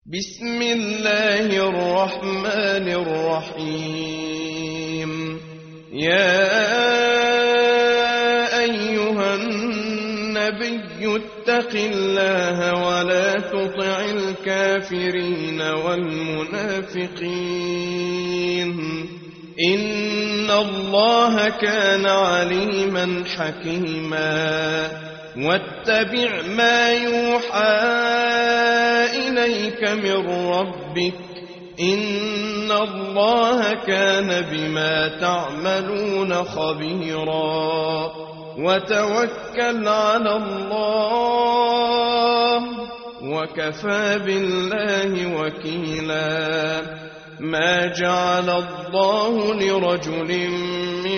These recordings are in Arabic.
بسم الله الرحمن الرحيم. يا أيها النبي اتق الله ولا تطع الكافرين والمنافقين إن الله كان عليما حكيما. واتبع ما يوحى إليك من ربك إن الله كان بما تعملون خبيرا. وتوكل على الله وكفى بالله وكيلا. ما جعل الله لرجل من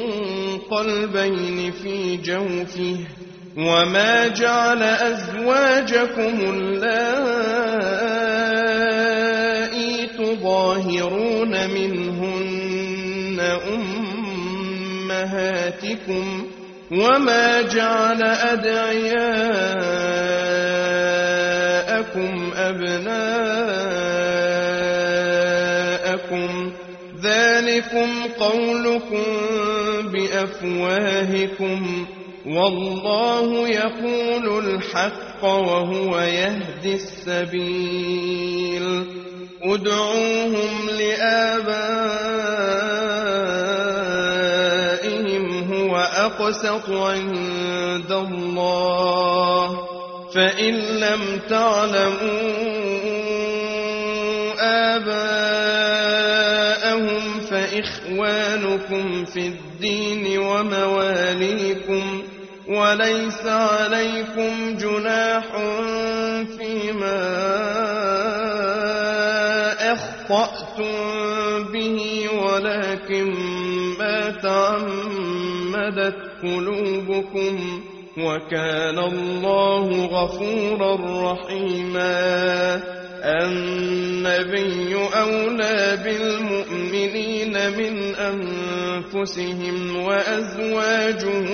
قلبين في جوفه وما جعل أزواجكم اللائي تظاهرون منهن أمهاتكم وما جعل أدعياءكم أبناءكم ذلكم قولكم بأفواهكم والله يقول الحق وهو يهدي السبيل. ادعوهم لآبائهم هو أقسط عند الله فإن لم تعلموا آباءهم فإخوانكم في الدين ومواليكم وليس عليكم جناح فيما أخطأتم به ولكن ما تعمدت قلوبكم وكان الله غفورا رحيما. النبي أولى بالمؤمنين من أنفسهم وأزواجه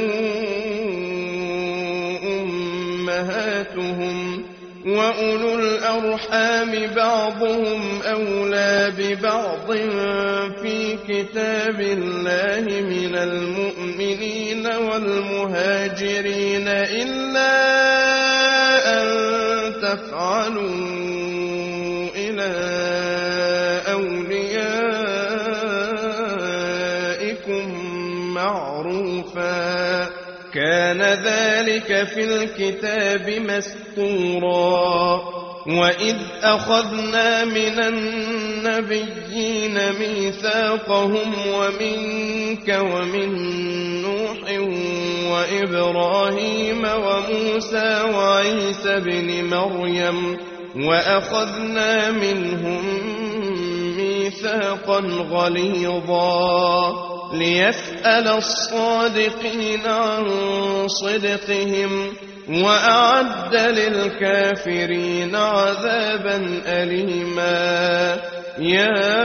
أمهاتهم وأولو الأرحام بعضهم أولى ببعض في كتاب الله من المؤمنين والمهاجرين إلا أن تفعلوا إلى أوليائكم معروفا كان ذلك في الكتاب مسطورا. وإذ أخذنا من النبيين ميثاقهم ومنك ومن نوح وإبراهيم وموسى وعيسى بن مريم وأخذنا منهم ميثاقا غليظا ليسأل الصادقين عن صدقهم وأعد للكافرين عذابا أليما. يا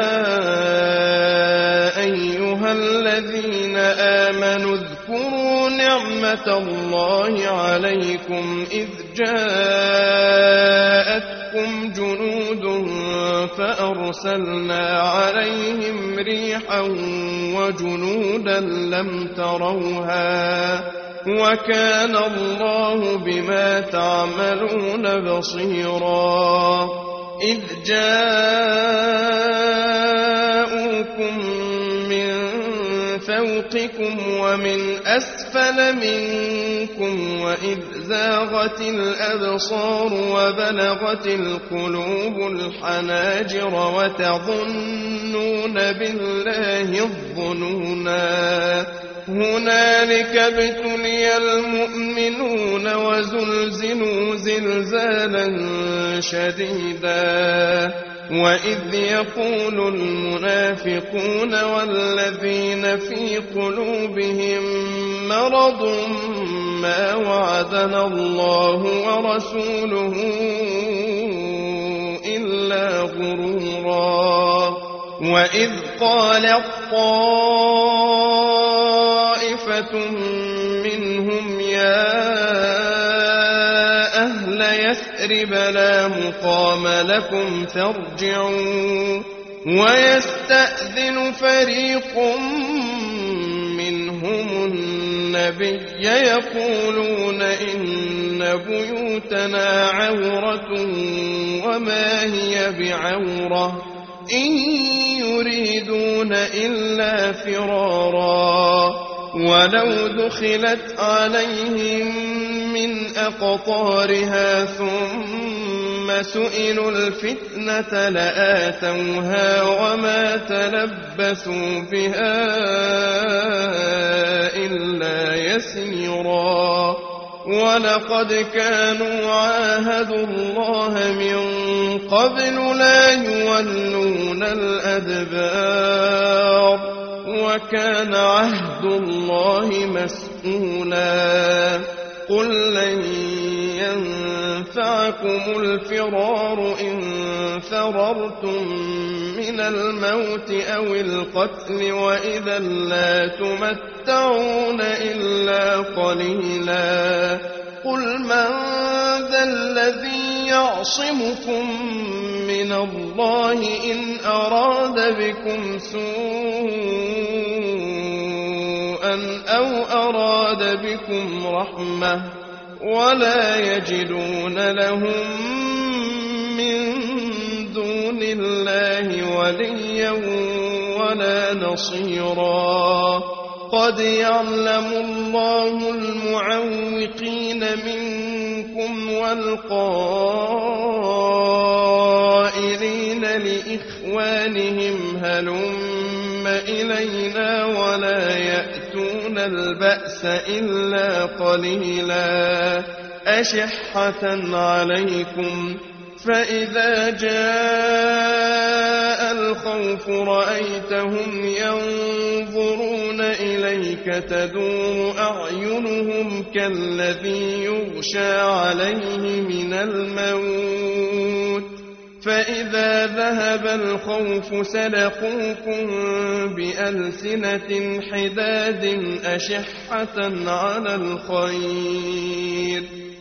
أيها الذين آمنوا اذكروا نعمة الله عليكم إذ جاءتكم جنود فأرسلنا عليهم ريحا وجنودا لم تروها وكان الله بما تعملون بصيرا. إذ جاءوكم من فوقكم ومن أسفل منكم وإذ زاغت الأبصار وبلغت القلوب الحناجر وتظنون بالله الظنونا. هنالك ابتلي المؤمنون وزلزلوا زلزالا شديدا. وإذ يقول المنافقون والذين في قلوبهم مرض ما وعدنا الله ورسوله إلا غرورا. وإذ قالت طائفة منهم يا أهل يثرب يثرب لا مقام لكم فارجعوا. ويستأذن فريق منهم النبي يقولون إن بيوتنا عورة وما هي بعورة إن يريدون إلا فرارا ولو دخلت عليهم من أقطارها ثم سئلوا الفتنة لآتوها وما تلبثوا بها إلا يسيرا. ولقد كانوا عاهدوا الله من قبل لا يولون الأدبار وكان عهد الله مسؤولا. قل لن ينفعكم الفرار إن فررتم من الموت أو القتل وإذا لا تمتعون إلا قليلا. قل من ذا الذي يعصمكم من الله إن أراد بكم سوءا أو أراد بكم رحمة ولا يجدون لهم من دون الله وليا ولا نصيرا. قد يعلم الله المعوقين منكم والقائلين لإخوانهم هلم إلينا ولا يأتون البأس إلا قليلا أشحة عليكم. فإذا جاء الخوف رأيتهم ينظرون إليك تدور أعينهم كالذي يغشى عليه من الموت فإذا ذهب الخوف سلقوكم بألسنة حداد أشحة على الخير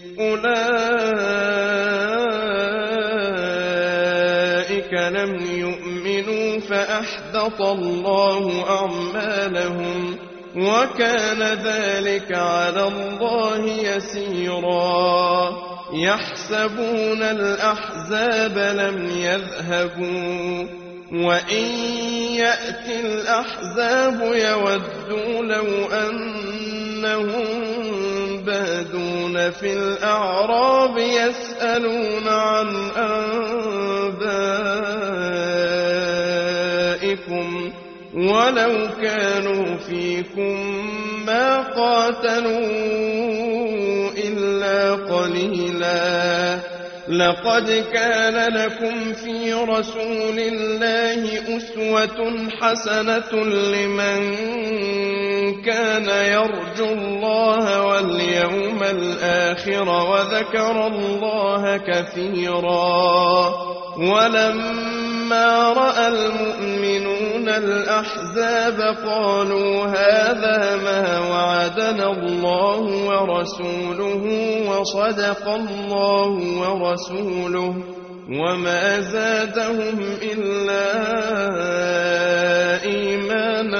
أولئك لم يؤمنوا فأحبط الله أعمالهم وكان ذلك على الله يسيرا. يحسبون الأحزاب لم يذهبوا وإن يأتي الأحزاب يودوا لو أنهم بادون في الأعراب يسألون عن أنبائكم ولو كانوا فيكم ما قاتلوا إلا قليلا. لقد كان لكم في رسول الله أسوة حسنة لمن كان يرجو الله واليوم الآخر وذكر الله كثيرا. ولما رأى المؤمنون الأحزاب قالوا هذا ما وعدنا الله ورسوله وصدق الله ورسوله وما زادهم إلا إيمانا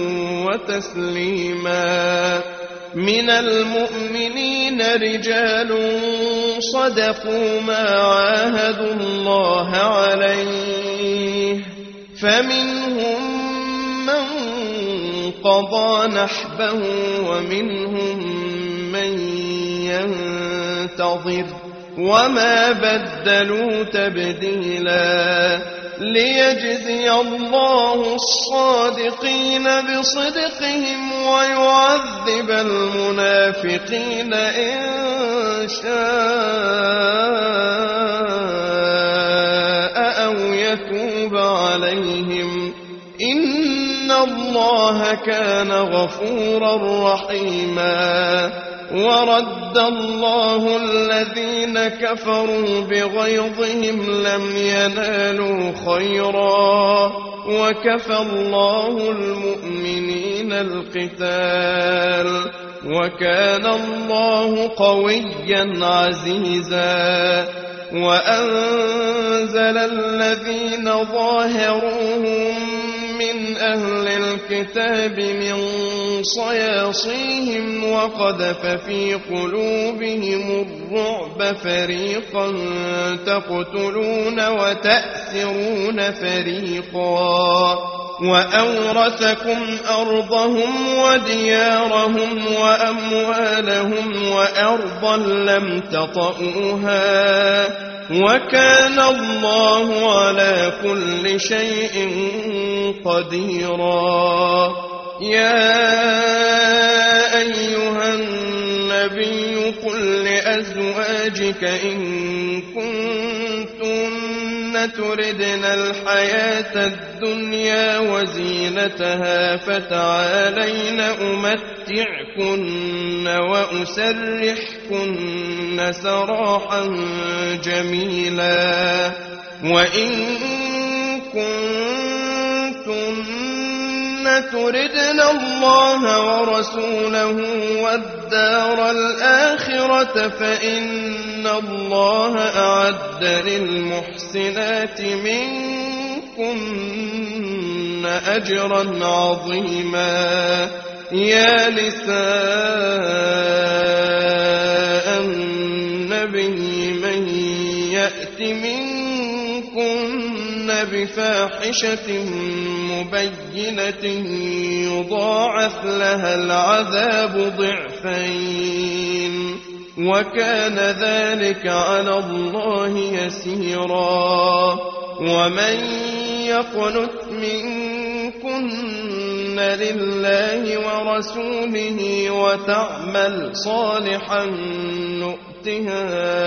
وتسليما. من المؤمنين رجال صدقوا ما عاهدوا الله عليه فمنهم من قضى نحبه ومنهم من ينتظر وما بدلوا تبديلا. ليجزي الله الصادقين بصدقهم ويعذب المنافقين إن شاء أو يتوب عليهم إن الله كان غفورا رحيما. ورد الله الذين كفروا بغيظهم لم ينالوا خيرا وكفى الله المؤمنين القتال وكان الله قويا عزيزا. وأنزل الذين ظاهروهم من أهل الكتاب من صياصيهم وقذف في قلوبهم الرعب فريقا تقتلون وتأسرون فريقا وأورثكم أرضهم وديارهم وأموالهم وأرضا لم تطئوها وكان الله على كل شيء قديرا. يا أيها النبي قل لأزواجك إن كنتن تردن الحياة الدنيا وزينتها فتعالين أمتعكن وأسرحكن سراحا جميلا. وإن كنتن تردن الله ورسوله والدار الآخرة فإن الله أعد للمحسنات منكن أجرا عظيما. يا نساء النبي من يأت منكن بفاحشة مبينة يضاعف لها العذاب ضعفين وكان ذلك على الله يسيرا. ومن يقنت منكن لله ورسوله وتعمل صالحا نؤتها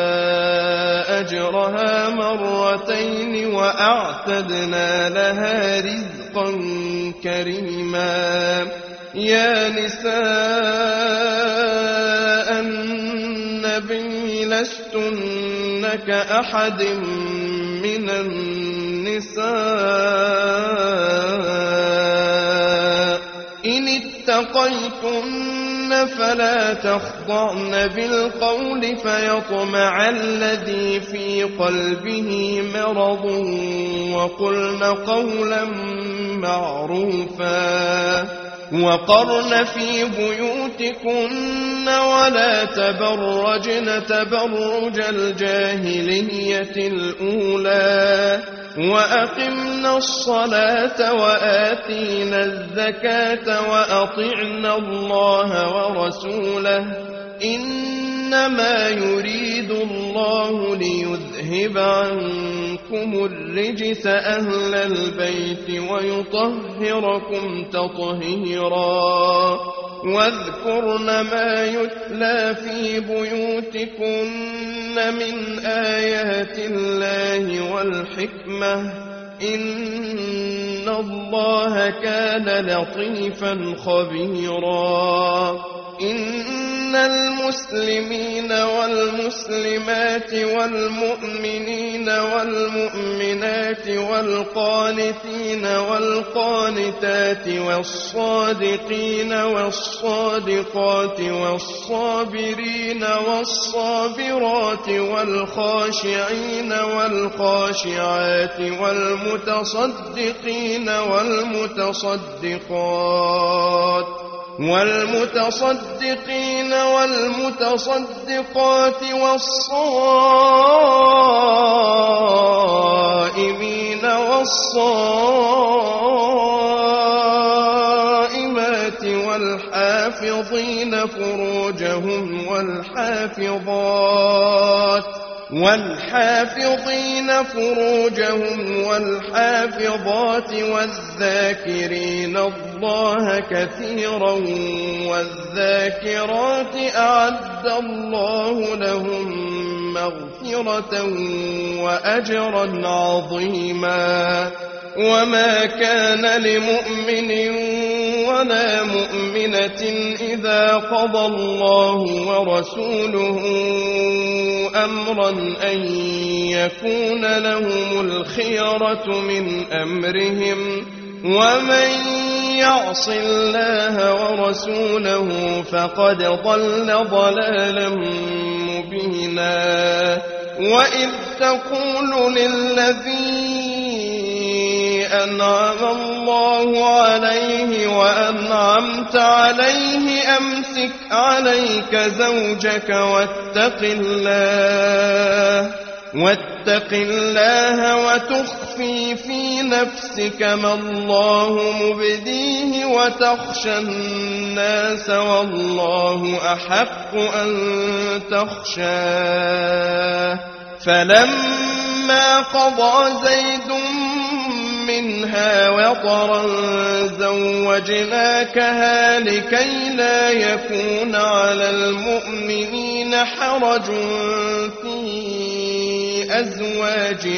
أجرها مرتين وأعتدنا لها رزقا كريما. يا نساء النبي لستن كأحد من النساء إن اتقيتن فلا تخضعن بالقول فيطمع الذي في قلبه مرض وقلن قولا معروفا. وقرن في بيوتكن ولا تبرجن تبرج الجاهلية الأولى وأقمنا الصلاة وآتينا الزكاة وأطعنا الله ورسوله إنما يريد الله ليذهب عنكم الرجس أهل البيت ويطهركم تطهيرا. واذكرن ما يتلى في بيوتكن من آيات الله والحكمة إن الله كان لطيفا خبيرا. إن المسلمين والمسلمات والمؤمنين والمؤمنات والقانتين والقانتات والصادقين والصادقات والصابرين والصابرات والخاشعين والخاشعات والمتصدقين والمتصدقين والمتصدقات والصائمين والصائمات والحافظين فروجهم والحافظات والذاكرين الله كثيرا والذاكرات أعد الله لهم مغفرة وأجرا عظيما. وما كان لمؤمن ولا مؤمنة إذا قضى الله ورسوله أمرا أن يكون لهم الخيرة من أمرهم ومن يعص الله ورسوله فقد ضل ضلالا مبينا. وإذ تقول للذي أنعم الله عليه وأنعمت عليه أمسك عليك زوجك واتق الله وتخفي في نفسك ما الله مبديه وتخشى الناس والله أحق أن تخشاه فلما قضى زيد منها وطرا زوجناكها لكي لا يكون على المؤمنين حرج في أزواج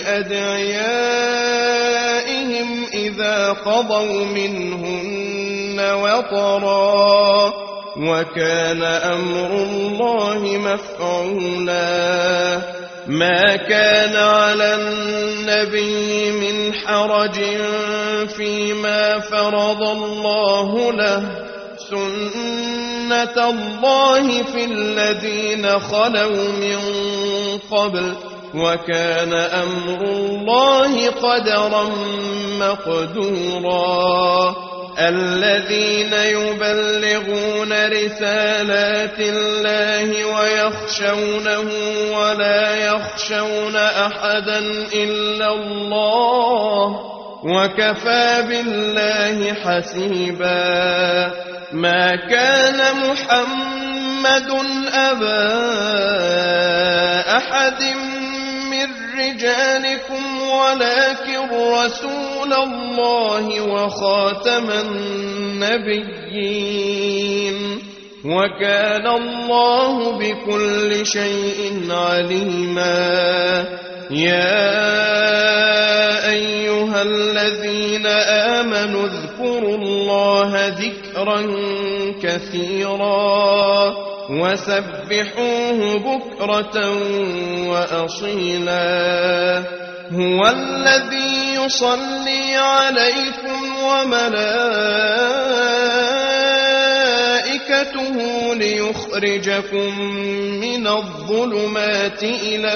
أدعيائهم إذا قضوا منهن وطرا وكان أمر الله مفعولا ما كان على النبي من حرج فيما فرض الله له سنة الله في الذين خلوا من قبل وكان أمر الله قدرا مقدورا الذين يبلغون رسالات الله ويخشونه ولا يخشون أحدا إلا الله وكفى بالله حسيبا ما كان محمد أبا أحد من رجالكم ولكن رسول الله وخاتم النبيين وكان الله بكل شيء عليما يا أيها الذين آمنوا اذكروا الله ذكرا كثيرا وسبحوه بكرة وأصيلا هو الذي يصلي عليكم وملائكته ليخرجكم من الظلمات إلى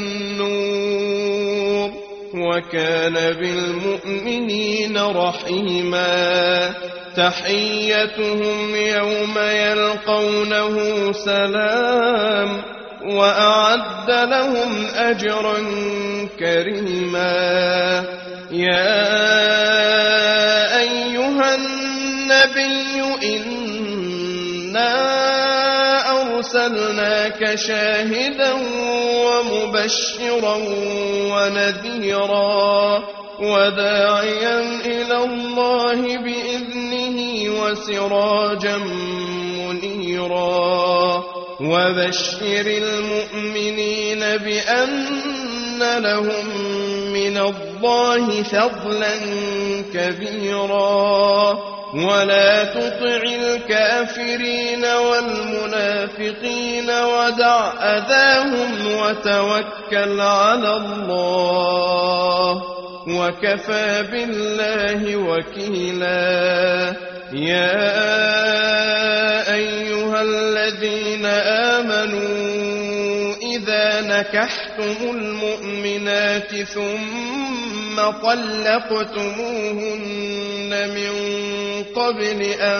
النور وكان بالمؤمنين رحيما تحيتهم يوم يلقونه سلام وأعد لهم أجرا كريما يا أيها النبي إنا أرسلناك شاهدا ومبشرا ونذيرا وداعيا إلى الله بإذنه وسراجا منيرا وبشر المؤمنين بأن لهم من الله فضلا كبيرا ولا تطع الكافرين والمنافقين ودع أذاهم وتوكل على الله وكفى بالله وكيلا يا أيها الذين آمنوا إذا نكحتم المؤمنات ثم طلقتموهن من قبل أن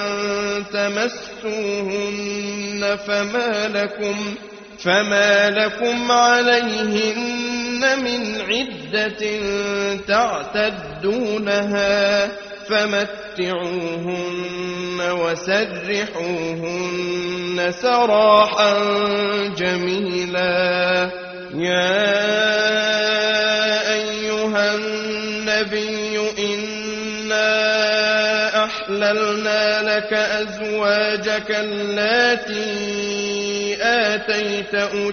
تمسوهن فما لكم عليهن من عدة تعتدونها فمتعوهن وسرحوهن سراحا جميلا يا أيها النبي إنا أحللنا لك أزواجك اللاتي آتيت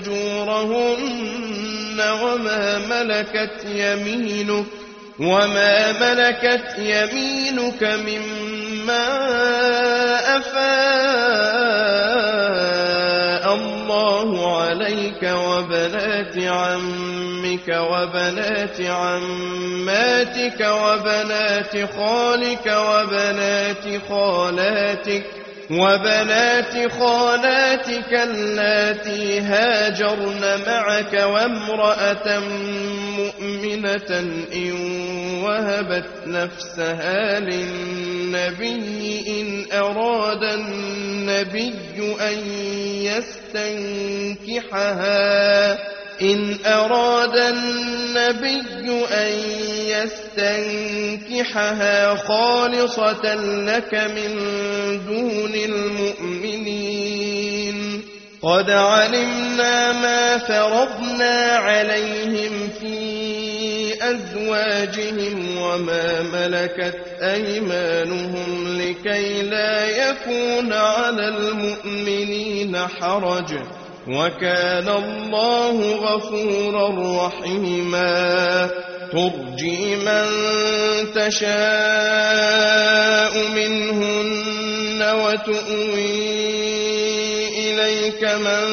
أجورهن وما ملكت يمينك مما أفاء الله عليك وبنات عمك وبنات عماتك وبنات خالك وبنات خالاتك وبنات خالاتك اللاتي هاجرن معك وامرأة مؤمنة إن وهبت نفسها للنبي إن أراد النبي أن يستنكحها خالصة لك من دون المؤمنين قد علمنا ما فرضنا عليهم في أزواجهم وما ملكت أيمانهم لكي لا يكون على المؤمنين حرج وكان الله غفورا رحيما ترجي من تشاء منهن وتؤوي إليك من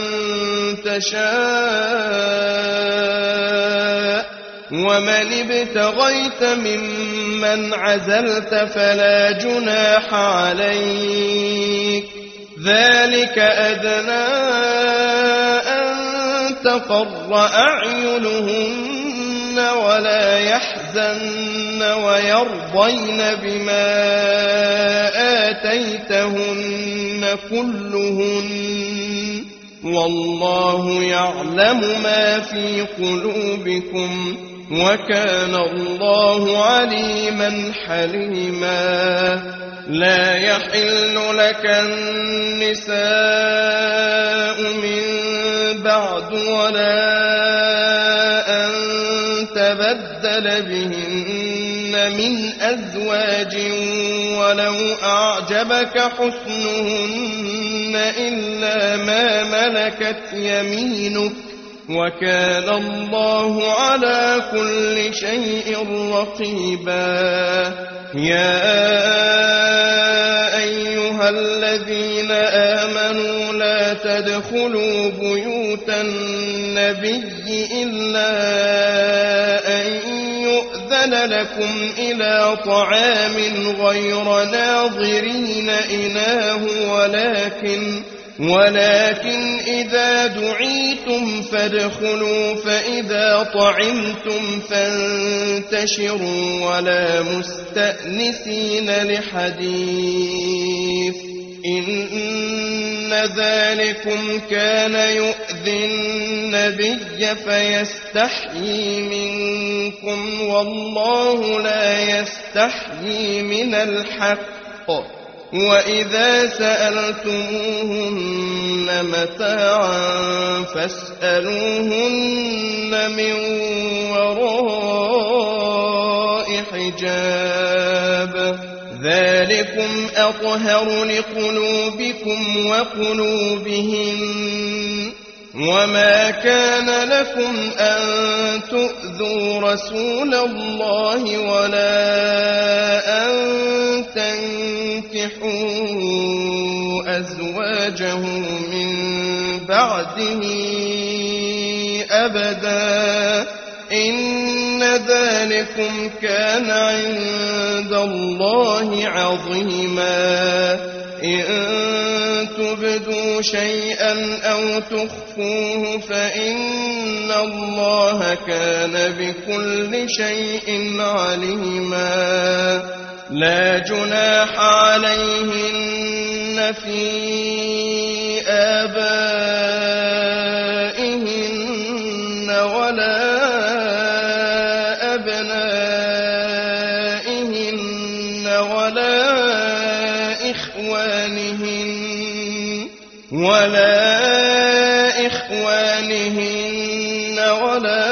تشاء ومن ابتغيت ممن عزلت فلا جناح عليك ذلك أدنى أن تقر أعينهن ولا يحزن ويرضين بما آتيتهن كلهن والله يعلم ما في قلوبكم وكان الله عليما حليما لا يحل لك النساء من بعد ولا أن تبدل بهن من أزواج ولو أعجبك حسنهن إلا ما ملكت يمينك وكان الله على كل شيء رقيبا يا أيها الذين آمنوا لا تدخلوا بيوت النبي إلا أن يؤذن لكم إلى طعام غير ناظرين إناه ولكن إذا دعيتم فادخلوا فإذا طعمتم فانتشروا ولا مستأنسين لحديث إن ذلكم كان يؤذي النبي فيستحيي منكم والله لا يستحيي من الحق وإذا سألتموهن متاعا فاسألوهن من وراء حجاب ذلكم أطهر لقلوبكم وقلوبهن وما كان لكم أن تؤذوا رسول الله ولا أن تنكحوا أزواجه من بعده أبدا إن ذلكم كان عند الله عظيما إن تبدوا شيئا أو تخفوه فإن الله كان بكل شيء عليما لا جناح عليهن في آبائهن ولا أبنائهن ولا إخوانهن ولا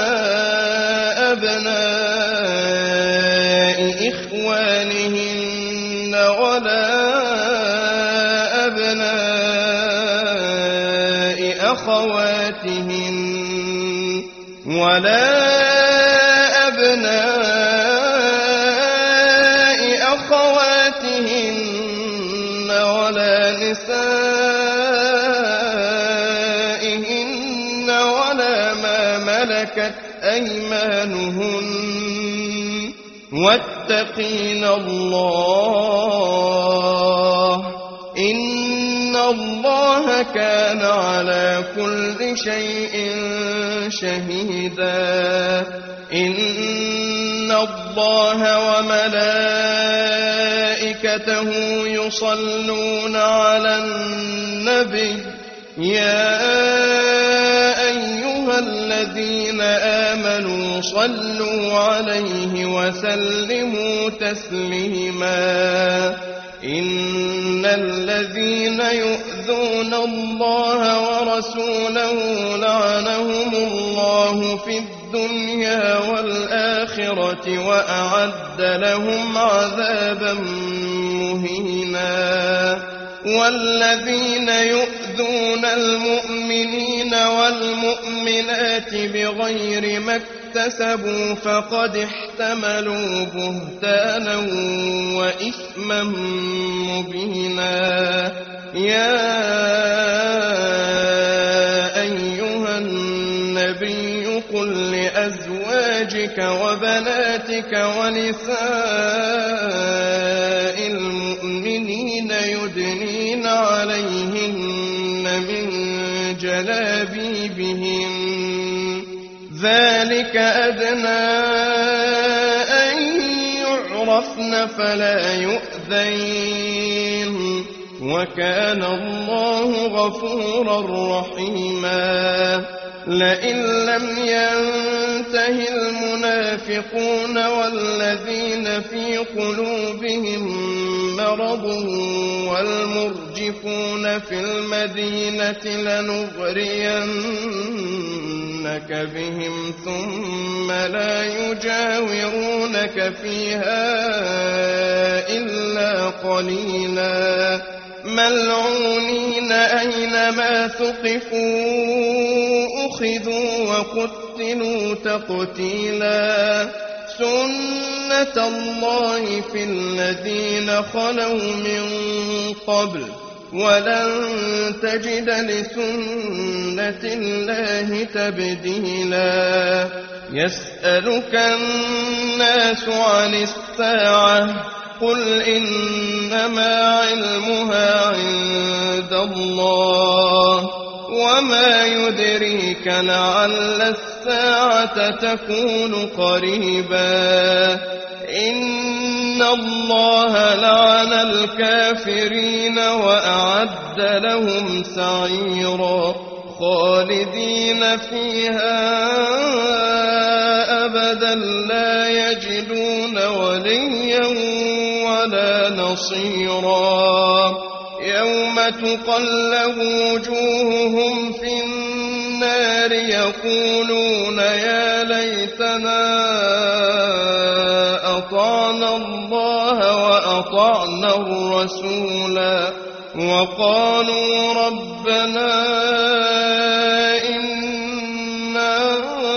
أبناء إخوانهن ولا أبناء أخواتهن ولا أبناء أخواتهن ولا نسائهن ولا ما ملكت أيمانهن واتقين الله إن كان على كل شيء شهيدا إن الله وملائكته يصلون على النبي يا أيها الذين آمنوا صلوا عليه وسلموا تسليما إن الذين يؤذون الله ورسوله لعنهم الله في الدنيا والآخرة وأعد لهم عذابا مهينا والذين يؤذون المؤمنين والمؤمنات بغير ما اكتسبوا فقد احتملوا بهتانا وإثما مبينا يا أيها النبي قل لأزواجك وبناتك ونساء المؤمنين يدنين عليهن من جلابيبهن ذلك أدنى أن يعرفن فلا يؤذين وكان الله غفورا رحيما لئن لم ينته المنافقون والذين في قلوبهم مرض والمرجفون في المدينة لنغرينك بهم ثم لا يجاورونك فيها إلا قليلا ملعونين أينما ثقفوا أخذوا وقتلوا تقتيلا سنة الله في الذين خلوا من قبل ولن تجد لسنة الله تبديلا يسألك الناس عن الساعة قل إنما علمها عند الله وما يدريك لعل الساعة تكون قريبا إن الله لعن الكافرين وأعد لهم سعيرا خالدين فيها أبدا لا يجدون وليا ولا نصيرا يوم تقلب وجوههم في النار يقولون يا ليتنا أطعنا الله وأطعنا الرسولا وقالوا ربنا إنا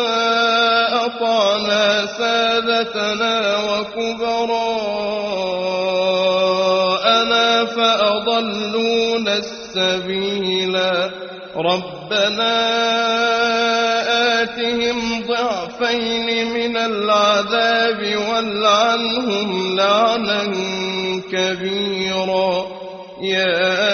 أطعنا سادتنا وكبراءنا فأضلونا السبيلا ربنا آتهم ضعفين من العذاب والعنهم لعنا كبيرا يا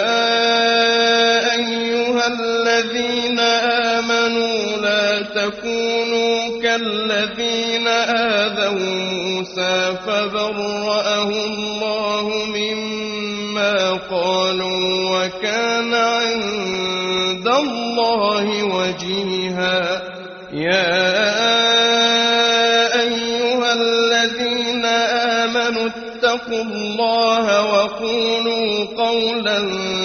أيها الذين آمنوا لا تكونوا كالذين آذوا موسى فبرأه الله مما قالوا وكان عند الله وجيها يا أيها الذين آمنوا اتقوا الله وقولوا قولا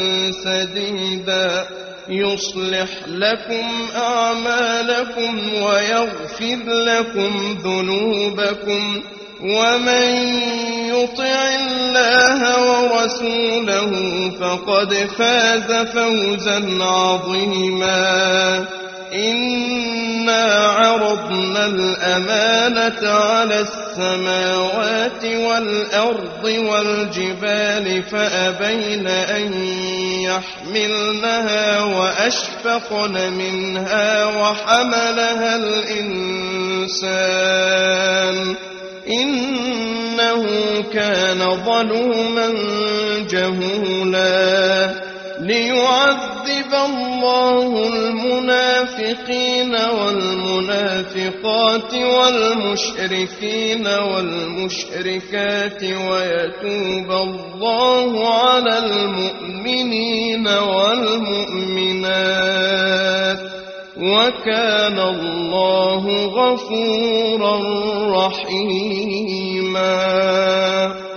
سديدا يصلح لكم أعمالكم ويغفر لكم ذنوبكم ومن يطع الله ورسوله فقد فاز فوزا عظيما إنا عرضنا الأمانة على السماوات والأرض والجبال فأبين أن يحملنها وأشفقن منها وحملها الإنسان إنه كان ظلوما جهولا ليعذب الله المنافقين والمنافقات والمشركين والمشركات ويتوب الله على المؤمنين والمؤمنات وكان الله غفورا رحيما.